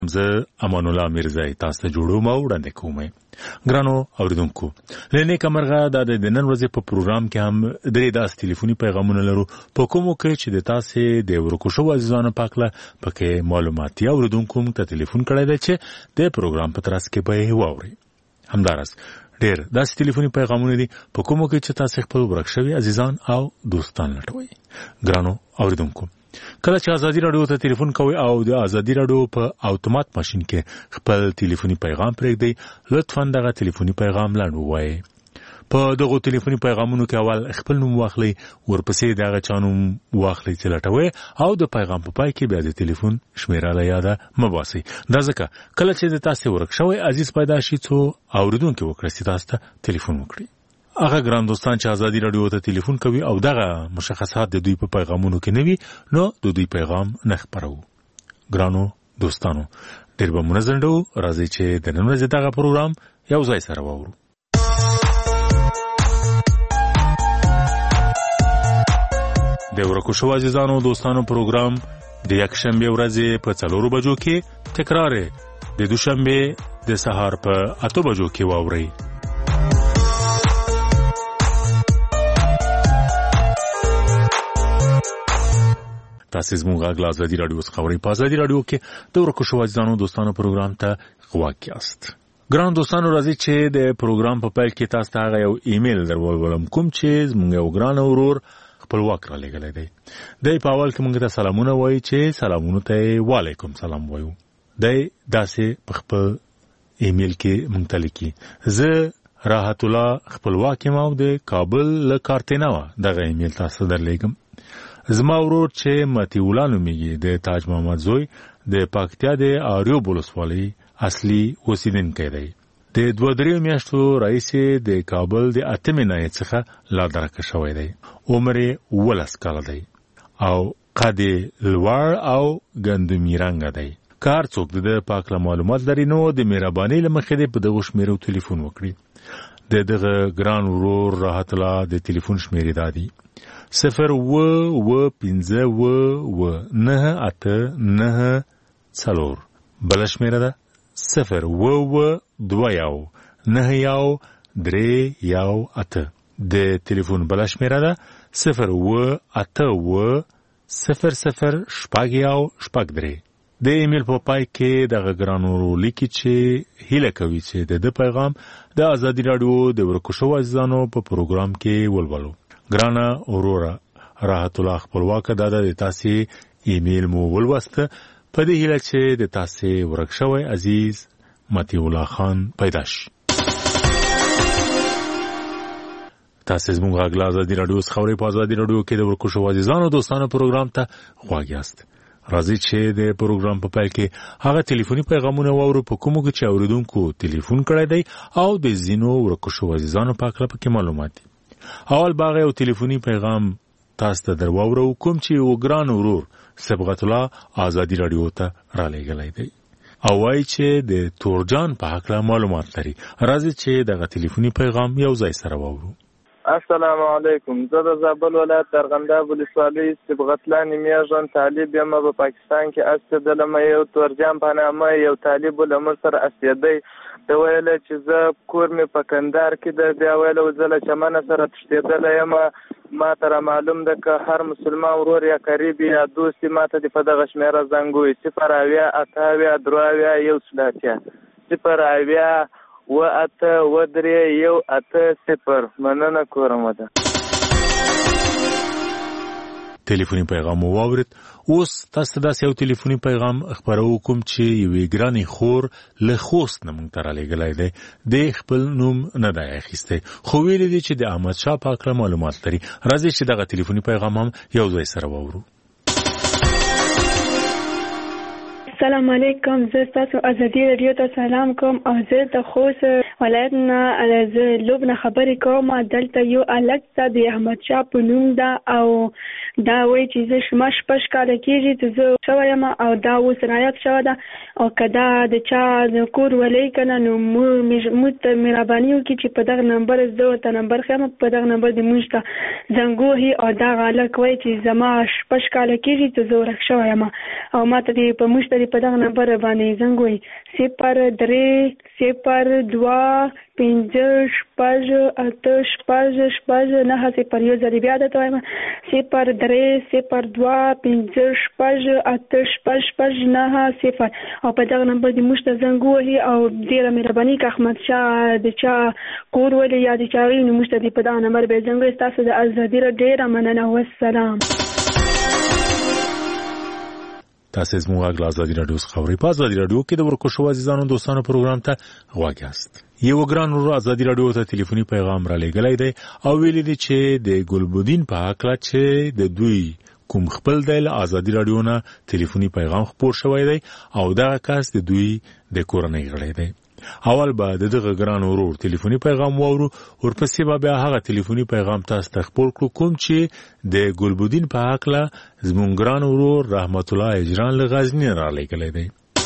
زه امان الله میرزای تاسو ته جوړوم او وړاندې کوم. ګرانو اوریدونکو، لنه کمرغه د نن ورځې په پروګرام کې هم درې داس ټلیفوني پیغامونه لرو په کومو کې چې د تاسو د ورکو شو عزیزانو پاکله پکې معلوماتي اوریدونکو ته ټلیفون کړی دی چې د پروګرام په ترڅ کې به واوري. همدارس ډېر داس ټلیفوني پیغامونه دي په کومو کې چې تاسو خپل ورک شوی عزیزان او دوستان لټوي. ګرانو اوریدونکو، کله چې ازادي رادیو ته ټلیفون کوئ او د ازادي رادیو په اتومات ماشين کې خپل ټلیفوني پیغام پرېږدئ، لطفاً دغه ټلیفوني پیغام لاندې ووایئ. په دغه ټلیفوني پیغامونو کې اول خپل نوم واخلئ، ورپسې دغه چا نوم واخلئ چې لټوئ او د پیغام په پای کې بیا د ټلیفون شمیره له یاده مه باسئ. دا ځکه کله چې د تاسو ورک شوی عزیز پیدا شي څو اوریدونکي وکړي چې تاسو ته ټلیفون وکړي. هغه ګران دوستان چې ازادي رادیو ته ټلیفون کوي او دغه مشخصات د دوی په پیغامونو کې نه وي، نو د دوی پیغام نه خپرو. ګرانو دوستانو، ډېر به منځنډو راځي چې د نن ورځې دغه پروګرام یو ځای سره واورو. د ورکو شو عزیزانو دوستانو پروګرام د یکشنبه ورځې په 4 بجو کې تکرار د دوشنبه د سهار په 8 بجو کې واوري. تاسو زموږ غږ ازادي رادیو څخه اورئ. په ازادي رادیو کې د ورکو شو عزیزانو دوستانو پروګرام ته غوږ یاست. ګران دوستانو، راځي چې د پروګرام په پیل کې تاسو ته یو ایمیل درولم کوم چې زموږ یو ګران اورور خپلواک را لګلې دی. د په اول کې موږ ته سلامونه وایي چې سلامونه ته وعلیکم سلام وایو. د داسې په خپل ایمیل کې موږ ته لیکي: زه راحت الله خپلواک یم او د کابل له کارتینوا دغه ایمیل تاسو درلېږم. زما ورور چې متی الله نومیږي د تاج محمد زوی د پکتیا د آریو ولسوالۍ اصلي اوسیدونکی دی. د 2-3 میاشتو رئیس د کابل د 8 نه څخه لا درکه شوی دی. عمر 10 کاله دی او قد لوړ او ګندمي رنګ دی. کار څوک د پاکله معلومات لري نو د مهرباني لمخې په دغه شمیرو ټلیفون وکړي. دغه ګران ورور راحت الله د ټلیفون شمیرې دادي 0-9-8-9-4. بل شمیره ده 0-9-2-9-3-8. د ټلیفون بل شمیره ده 0-8-0-0-8. د ایمیل په پای کې دغه ګران ورور لیکي چې هیله کوي چې د پیغام د ازادي رادیو د ورکو شو عزیزانو په پروګرام کې ولولو. ګرانه اورورا راحت الله خپلواک دادا د تاسو ایمیل مو ولوسته په دې هیله چې د تاسو ورک شوی عزیز متی الله خان پیدا شي. تاسو زموږ غږ ازادي رادیو څخه اورئ. په ازادي رادیو کې د ورکو شو عزیزانو دوستانو پروګرام ته غوږ یاست. راځي چې د پروګرام په پیل کې هغه ټلیفوني پیغامونه واورو په کومو کې چې اوریدونکو ټلیفون کړی دی او د زینو ورکو شو عزیزانو په اړه پکې معلومات دي. اول باغ یو ټلیفوني پیغام تاسو ته درواورو کوم چې وګران ورور صبغت الله ازادي رادیو ته را لېږلی دی او وايي چې د تورجان په اړه معلومات لري. راځي چې دغه ټلیفوني پیغام یو ځای سره واورو. السلام علیکم. زه د زابل ولایت ارغنداب ولسوالۍ صبغت الله نمیږم. طالب یم په پاکستان کې استدلم. یو تورجان په نامه یو طالب ولمر سره استیدی د ویل چې زه کور مې په کندهار کې د بیا ویل وزله چمن سره تشتیدل یم. ما ته معلوم ده که هر مسلمان ورور یا قریب یا دوست ما ته په دغه شمیره زنګوي 0-8-8-0-0-8 0-8-8-3-1-8-0. مننه کوم ده. ټلیفوني پیغام واورید. اوس تاسو دا یو ټلیفوني پیغام خبرو کوم چې یوې ګرانې خور له خوست نه مونږ ته را لېږلی دی. د خپل نوم نه دی اخیستی خو ویلي دی چې د احمد شاه په اړه معلومات لري. راځئ چې دغه ټلیفوني پیغام هم یو ځای سره واورو. السلام علیکم. زه تاسو ازادي رادیو ته سلام کوم او زه د خوست ولایت نه زه لوبنه خبرې کوم. دلته یو الګ د احمد شاه په نوم ده او دا وایي چې زه شما شپږ کاله کېږي چې زه شوی یم او دا اوس رایاد شوی ده او که دا د چا د کور ولی که نه نو موږ ته مهرباني وکړي چې په دغه نمبر زه ورته نمبر ښیم په دغه نمبر د موږ ته زنګ ووهي او دغه هلک وایي چې زما شپږ کاله کېږي چې زه ورک شوی یم او ما ته په موږ ته د په دغه نمبر باندې زنګ وي 03-02-5-8-6-9 یو ځل بیا درته وایم 03-02-5-8-6-9 او په دغه نمبر دې موږ ته زنګ ووهي او ډېره مهرباني که احمد شاه د چا کور ولې یا د چا وي نو موږ ته دې په دغه نمبر به زنګ وي. ستاسو د ازادي راډیو ډېره مننه. والسلام. تاسو زموږ غږ ازادي راډیو څخه اورئ. په ازادي راډیو کې د ورکوشو عزیزانو دوستانو پروګرام ته غواړئ یاست. یو ګران ورو ازادي راډیو ته ټلیفوني پیغام را لېږلی دی او ویلي دی چې د ګلبدین په هکله چې د دوی کوم خپل دی له ازادي راډیو نه ټلیفوني پیغام خپور شوی دی او دغه کس د دوی د کورنۍ غړی دی. اول به دغه ګران ورور ټلیفوني پیغام واورو، ورپسې به بیا هغه ټلیفوني پیغام تاسو ته خپور کړو کوم چې د ګلبدین په هکله زموږ ګران ورور رحمت الله اجران له غزنی را لېږلی دی.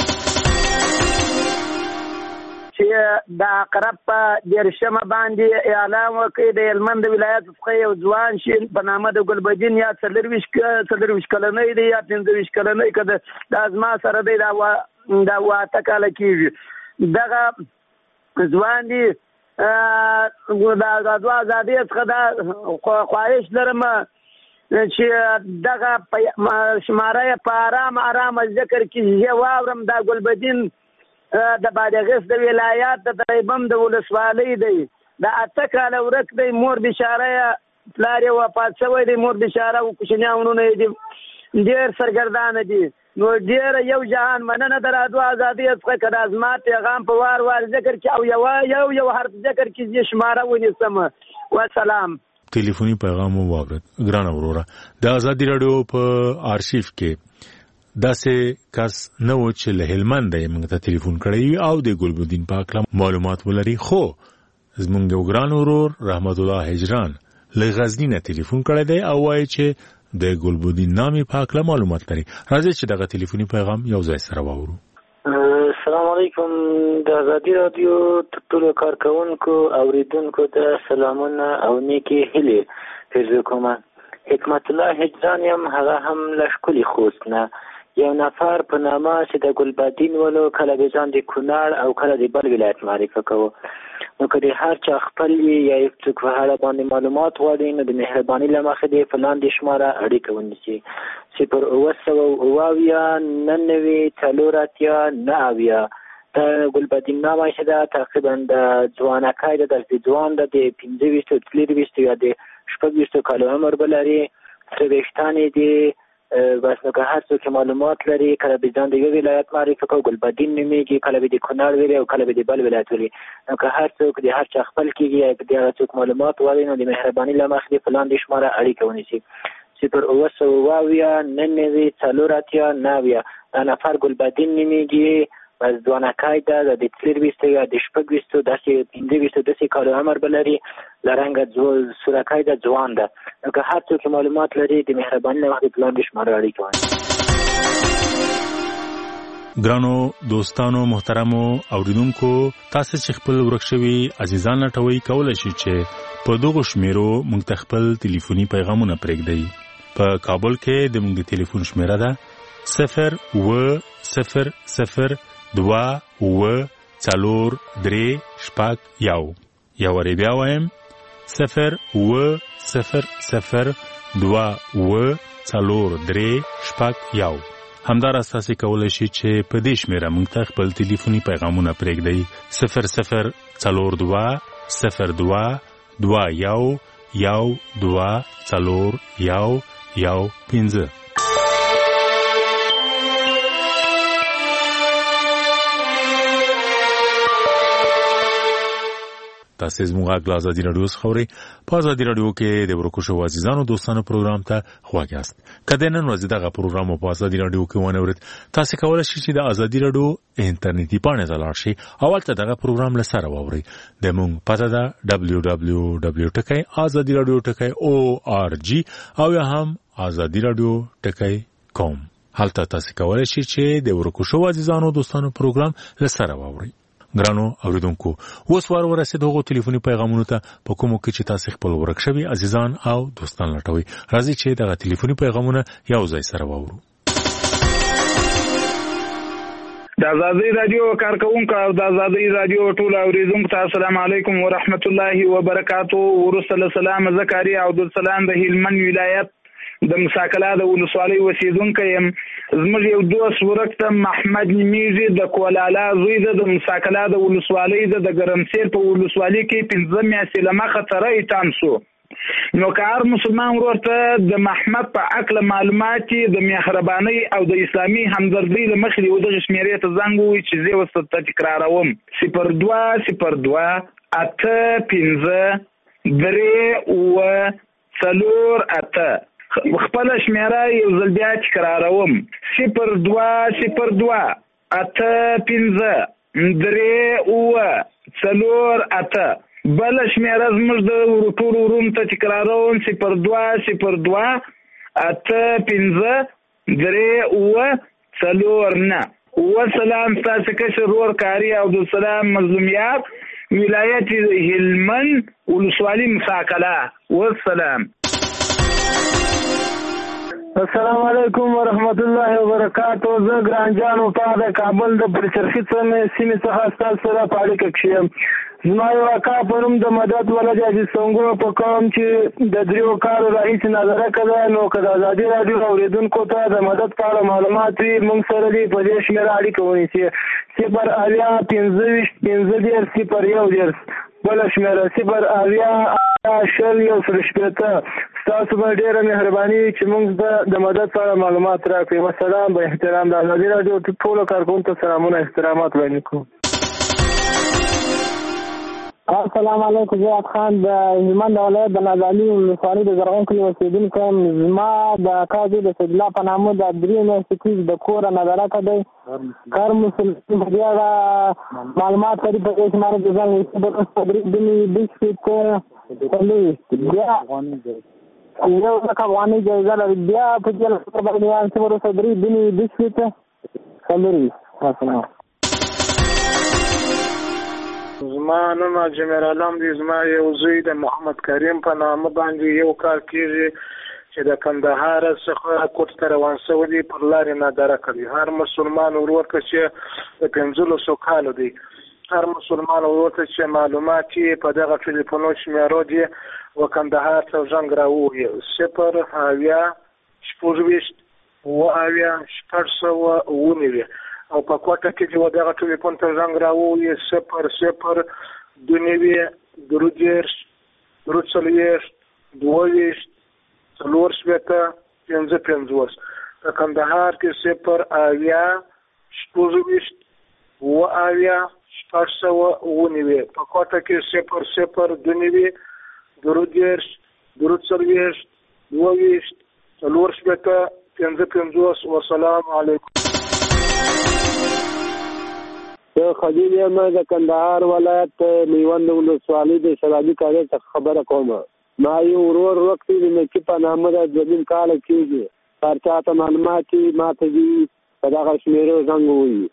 چې د اقرب په 13 باندې اعلان وکړي د هلمند ولایت څخه یو ځوان شي په نامه د ګلبدین یا 24 کلنۍ دی یا 15 کلنۍ که د ازما سره دی دا 8 کاله کېږي. دغه ځوان دی د ازادۍ څخه دا خواهش لرم چې دغه شماره په آرام ذکر کې زه واورم. دا ګلبدین د بادغیس د ولایت د دیبم د ولسوالۍ دی. د 8 کاله ورک دی. مور بشاره پلار یې وفات شوی دی. مور بشاره او کوچنیانونه یې ډېر سرګردانه دي. نو ډېر یو جهان مننه د راډیو ازادۍ څخه که د ازما پیغام په وار ذکر کې او یو حرف ذکر کې زه شماره ونیسم. والسلام. ټلیفوني پیغام واورید ګرانه وروره. د ازادي راډیو په آرشیف کې داسې کس نه و چې له هلمند یې موږ ته ټلیفون کړی او د ګلبدین په اړه معلومات ولري، خو زموږ یو ګران ورور رحمت الله هجران له غزنی نه ټلیفون کړی دی او وایي چې د ګلبدین نامې په اړه معلومات لري. راځي چې دغه ټلیفوني پیغام یو ځای سره واورو. السلام علیکم. د ازادي راډیو ټول کارکونکو اوریدونکو ته سلامونه او نیکی هیلې پیرزو کوم. حکمت الله هجران یم، هغه هم له ښکلي خوست نه. یو نفر په نامه چې د ګلبدین ولو کله به ځان د کونړ او کله د بل ولایت معرفي کوو. نو که د هر چا خپل وي یا یو څوک په اړه باندې معلومات غواړي نو د مهرباني له مخې دې په لاندې شماره اړیکه ونیسي 090-99-480-9. د ګلبدین نامه چې ده تقریبا د ځوانکۍ ده، د ځوان ده، د 25-24 یا د 26 کالو عمر به لري، سره ویښتانې دي. بس نو که هر څوک معلومات لري کله به ځان د یو ولایت معرفي کوي ګلبدین نومیږي، کله به د کونړ ویلي او کله به د بل ولایت ویلي. نو که هر څوک د هر چا خپل کېږي یا د هغه څوک معلومات غواړي نو د مهرباني له مخې دې په لاندې شماره اړیکه ونیسي 080-99-480-9. دا نفر ګلبدین نومیږي، بس ځوانکۍ ده، د 24 یا د 26 داسې 25 داسې کالو عمر به لري، له رنګه سورکۍ ده، ځوان ده. نو که هر څوک معلومات لري د مهرباني له مخې د لاندې شماره اړیکه ونیسي. ګرانو دوستانو محترمو اوریدونکو، تاسو چې خپل ورک شوي عزیزان لټوي کولای شئ چې په دغه شمیرو موږ ته خپل ټلیفوني پیغامونه پرېږدئ. په کابل کې د موږ د ټلیفون شمیره ده 0-0-0-2-4-3-1. یو وری بیا وایم 0-0-0-2-4-3-1. همداراز تاسو کولای شئ چې په دې شمیره موږ ته خپل ټلیفوني پیغامونه پرېږدئ 0-0-02-2-1-1-2-4-1-1-5. تاسو زموږ غږ ازادي راډیو څخه اورئ. په ازادي راډیو کې د ورکوشو عزیزانو دوستانو پروګرام ته غواړئ یاست. کله نن ورځ دغه پروګرام په ازادي راډیو کې ونه اورئ، تاسو کولای شئ چې د ازادي راډیو انټرنیټي پاڼې ته لاړ شئ او هلته دغه پروګرام له سره واورئ. د موږ پته ده www.azadiradio.org او یا هم azadiradio.com. هلته تاسو کولای شئ چې د ورکوشو عزیزانو دوستانو پروګرام له سره واورئ. ګرانو اوریدونکو، اوس وار ورسېد هغو ټلیفوني پیغامونو ته په کومو کې چې تاسو خپل ورک شوي عزیزان او دوستان لټوي. راځي چې دغه ټلیفوني پیغامونه یو ځای سره واورو. د آزادۍ رادیو کارکونکو او د آزادۍ رادیو ټول اوریدونکو ته السلام علیکم ورحمت الله وبرکاتو. ورسله سلام زکریا عبدالسلام د هلمند ولایت د مساکلا د ولسوالۍ اوسیدونکی یم. زموږ یو دوست ورکته محمد نمیږي د کولالا زوی د مساکلا د ولسوالۍ د ګرمسیر په ولسوالۍ کې 15 میاشتې له مخه سره تام شو. نو کار مسلمان ورته د محمد په عقل معلومات د مهرباني او د اسلامي همدردی له مخې یو د شمیرې ته زنګ وي چې زه وسته تکراروم 0202 85 3 خپل شمیره یو ځل بیا تکراروم 0202 85 بل شمیره زموږ د ټول روم ته تکراروم 0202 85 وسلام. تاسو کشر ور کاری عبدالسلام مظلومیات ولایت هلمند ولسوالی مساکلا. والسلام. السلام علیکم ورحمت الله وبرکاتو. زه ګرانجان وفا د کابل د پرچرخي سیمې څخه ستاسو سره په اړیکه کې یم. زما یو اکا په نوم د مدد ولد حاجي سنګو په کوم چې د 3 کالو راهیسې نظره کړی، نو که د ازادي راډیو اورېدونکو ته د مدد په اړه معلومات وي موږ سره دې په دې شمېره اړیکه ونیسي 08015 بله شمېره 080 ستاسو به ډېره مهرباني چې موږ د مدد په اړه معلومات راکړئ. والسلام. به احترام د ازادي راډیو ټولو کارکوونکو ته سلامونه احترامات وړاندې کوم. السلام علیکم. زیاد خان د هلمند ولایت د نازالي ولسوالۍ د زرغون کلي اوسېدونکی یم. زما د اکا زوی د سیدالله په نامه د 3 میاشتې کېږي د کوره نظره کړی کار مسلمان په دې اړه معلومات لري. په دې شماره کې ځان ویسي به یو لک افغانۍ جایزه لري. بیا په دې لپاره باندې چې ورسره 3 زما نوم جمیل علم دی. زما یو زوی د محمد کریم په نامه باندې یو کال کېږي چې د کندهار څخه کوټ ته روان شوی دی، پر لارې نادره کړي. هر مسلمان ورور ته چې د 15 کالو دی، هر مسلمان ورور ته چې معلومات یې په دغه ټلیفونو شمیرو دی و کندهار ته زنګ راووهي 0 او په کوټه کې چې دغه ټلیفون ته زنګ راووهي 0 په کندهار کې 0 په کوټه کې 0 والسلام علیکم. زه خلیل یم د کندهار ولایت میوند ولسوالۍ د شرابي کاري څخه خبره کوم. ما یو ورور وخت د نکی په نامه د 2 کال کېږي هر چاته معلومات ما ته دي په دغه شمیرو زنګ ووهي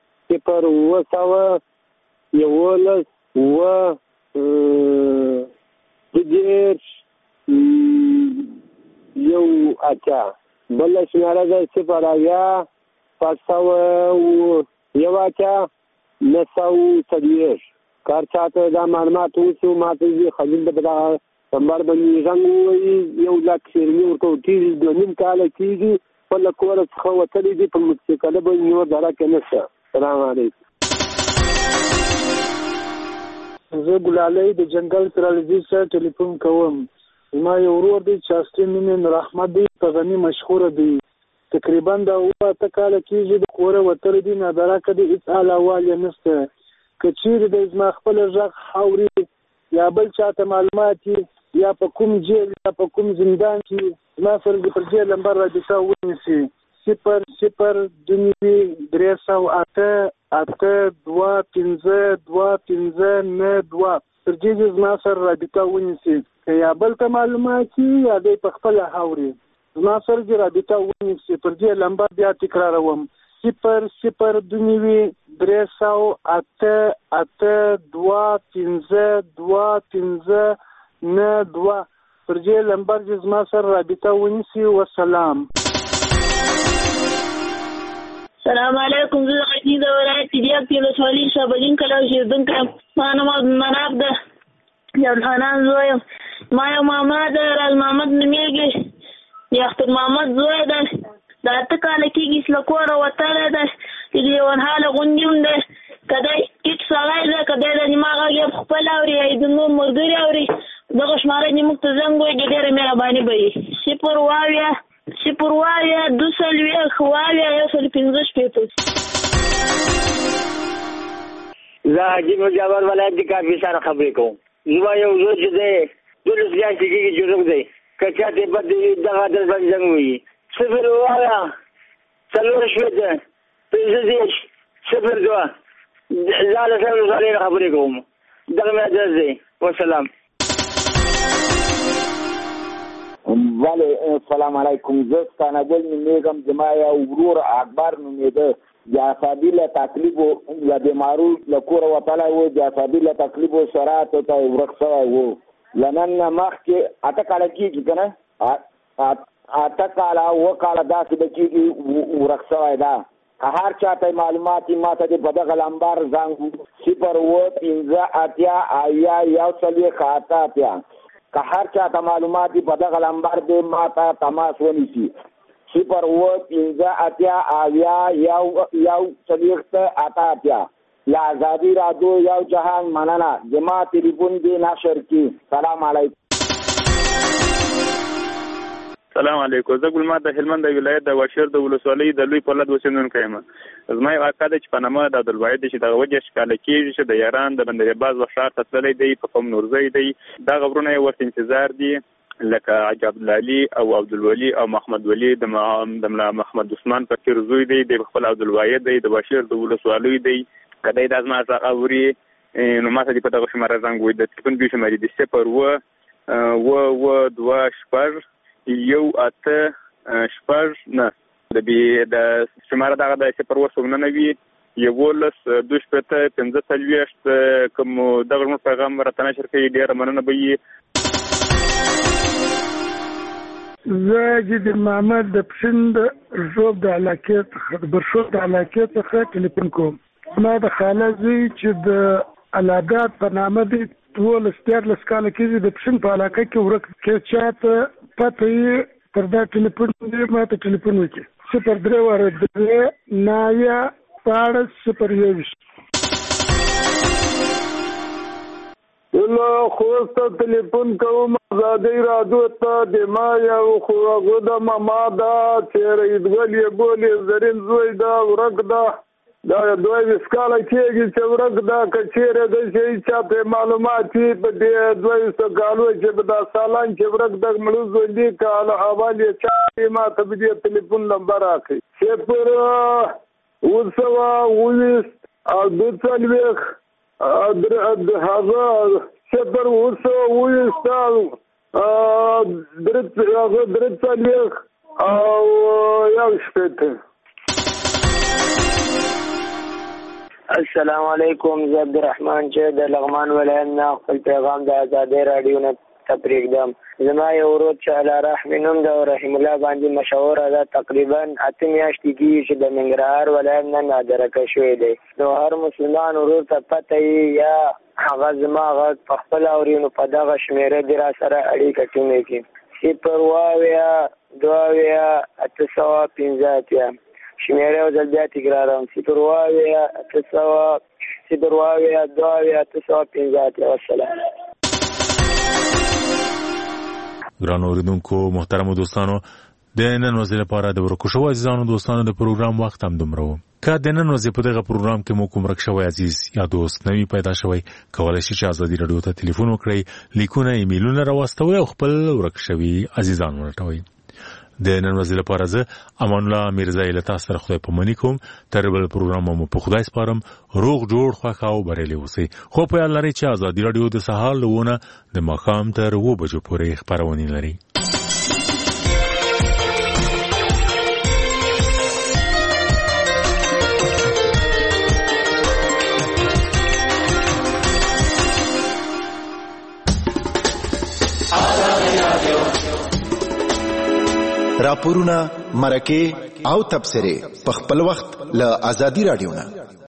0 بله شمیره ده 0 930 کار چاته دا معلومات وشو ما ته دي خلیل د دغه نمبر باندې زنګ ووهي 1 لک شیرني ورته وکړي 2 کال کېږي خپله کوره څخه وتلی دي په موټرسایکله باندې نور دره کې نشته. سلام علیکم. زه ګلالۍ د جنګل ترالزي سره ټلیفون کوم. زما یو ورور دی چې اصلي نوم یې نور احمد دی، په غني مشهوره دی. تقریبا د 8 کاله کېږي د کوره وتلی دي، نادره کړي، هېڅ حال احوال یې نشته. که چیرې دی زما خپل غږ اوري یا بل چاته معلومات یا په کوم جیل یا په کوم زندان کې زما سره د پر جیل نمبر رابطه ونیسي 0 پر دې زما سره رابطه ونیسي. که یا بل ته معلومات یا دی په خپله اوري زما سره دې رابطه ونیسي. پر دې نمبر بیا تکراروم 0 پر دې نمبر دې زما سره رابطه ونیسي. والسلام. السلام علیکم. زه د غزني د ولایت تلیاب کې ولسوالي شابلین کلا اوسېدونکی یم. ما نوم عبدالمناف ده، د عبدالحنان زوی یم. ما یو ماما ده راز محمد نومېږي، د اختر محمد زوی ده. د 8 کاله کېږي چې له کوره وتلی ده، د لیونهاله غوندې هم ده. که دی ټیټ سړی ده، که دی د زما غږ یې خپل اوري یا د نور ملګري اوري، دغه شماره دې موږ ته زنګ ووهي، ډېره مهرباني به وي. 0 0 2 زه حاجي مجاور ولایت د کافیسان خبرې کوم. زما یو زوی چې دی 12 میاشتې کېږي جنوب دی، که چاته بد دغه در باندې زنګ ووهي 0 4 5 0 2 زه له صاحب ولسوالۍ نه خبرې کوم. دغه مې ادرس دی. والسلام. ولی السلام علیکم. زه ستانګل نومېږم. زما یو ورور اکبر نومېده، د عصابي له تکلیف له بیمارو له کوره وتلی و، د عصابي له تکلیف شرایطو ته ورک شوی و. له نن نه مخکې 8 کاله کېږي که نه، 8 کاله 9 کاله داسې به کېږي ورک شوی ده. که هر چاته معلومات ما ته دې په دغه لمبر زنګ 0 5 8 1 8 که هر چاته معلومات دې په دغه لمبر دې ما ته تماس ونیسي 0 5 8 1 لا آزادی رادیو یو جهان مننه. زما تلیفون دې نشر کی. سلام علیکم. سلام علیکم. زه ګلمات د هلمند د ولایت د واشیر د ولسوالۍ د لوی پولاد اوسېدونکی یم. زما یو اکا دی چې په نامه د عبدالواحد دی چې دغه وجه ښکاله کېږي چې د یاران د بندرباز و ښار ته تللی دی، په قوم نورزی دی. دغه ورونه یې ورته انتظار دي لکه حاج عبدالعلي او عبدالولي او محمد ولي د ملا محمد عثمان فقیر زوی دی، د خپل عبدالواحد دی، د واشیر د ولسوالۍ دی. که دی دا زما څخه اوري نو ما ته دې په دغه شماره زنګ ووایي. د تلیفون دوی شمارې دي 0 2 6 1 8 9. د شماره دغه د 0 9 11 2 15 15 کوم دغه زموږ پیغام راته نشر کوي، ډېره مننه به وي. زه جدي محمد د پښین د ژوب د علاقې څخه د برشوت د علاقې څخه ټلیفون کوم. ما د خاله زوی چې د الادات په نامه دی 12 کاله کېږي، د پښین په علاقه کې ورک کې چاته پته یې پر دا ټلیفون دی ما ته ټلیفون وکړي 0 3 9 0 0 الله خوسته تلیفون کوم. آزادی رادیو ته د ما یو خو د ماما دا چې ریدګل یې بولې زرین زوی دا ورک دا 22 کاله کېږي چې ورک دا. که چېرې د شي چاته معلومات وي په دې 22 کالو چې به دا سالان چې ورک د مړو ژوندي کاله اول یې چا ما ته به دې تلیفون نمبر راکړي 0 20 او 22 هغه 0 20 او یو شپېته. السلام علیکم. زه عبدالرحمن چې د لغمان ولایت نه خپل پیغام د ازادۍ راډیو نه ته پرېږدم. زما یو ورور چې الله رحم نوم ده او رحیم الله باندې مشهوره ده، تقریبا 8 میاشتې کېږي چې د ننګرهار ولایت نه نادرکه شوی دی. نو هر مسلمان ورور ته پته وي یا هغه زما غږ په خپله اوري نو په دغه شمېره دې را سره اړیکه ټینګه کړي 0 2 8 شمېره یو ځل بیا تکراروم 0 والسلام. ګرانو اوریدونکو محترمو دوستانو، د نن ورځې لپاره د ورکو شوو عزیزانو دوستانو د پروګرام وخت هم دومره و. که د نن ورځې په دغه پروګرام کې مو کوم ورک شوی عزیز یا دوست نوی پیدا شوی، کولی شئ چې ازادي راډیو ته ټلیفون وکړئ، لیکونه ایمیلونه راواستوئ او خپل ورک شوي عزیزان ولټوئ. د نن ورځې لپاره زه امان الله میرزایی له تاسو سره خدای پاماني کوم. تر بل پروګرام مو په خدای سپارم. روغ جوړ خوښ او بریالي اوسئ. خو په یاد لرئ چې ازادي راډیو د سهار له 9 د ماښام تر 2 بجو پورې خپرونې لري. راپورونه، مرکې او تبصره په خپل وخت له ازادي رادیو نه